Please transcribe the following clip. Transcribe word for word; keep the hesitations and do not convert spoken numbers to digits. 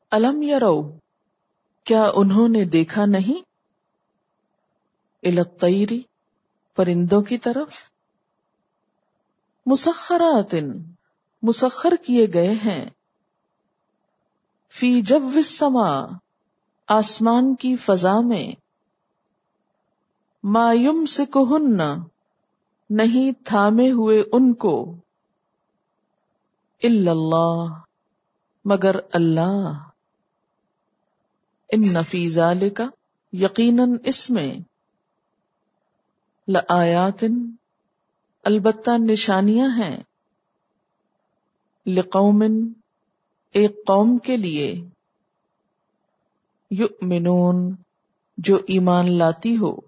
अलम यरौ, क्या उन्होंने देखा नहीं, इलत्तैरी, परिंदों की तरफ, मुसख्खरातिन, मुसख्खर किए गए हैं, फी जव्विस समा, आसमान की फजा में, मा युमसिकुहुन्ना, नहीं थामे हुए उनको, इल्लल्लाह, मगर अल्लाह, इन्न फी ज़ालिका, यकीनन इसमें, लआयातिन, अलबत्ता निशानियां हैं, लिकौमिन, एक कौम के लिए, युमिनून, जो ईमान लाती हो।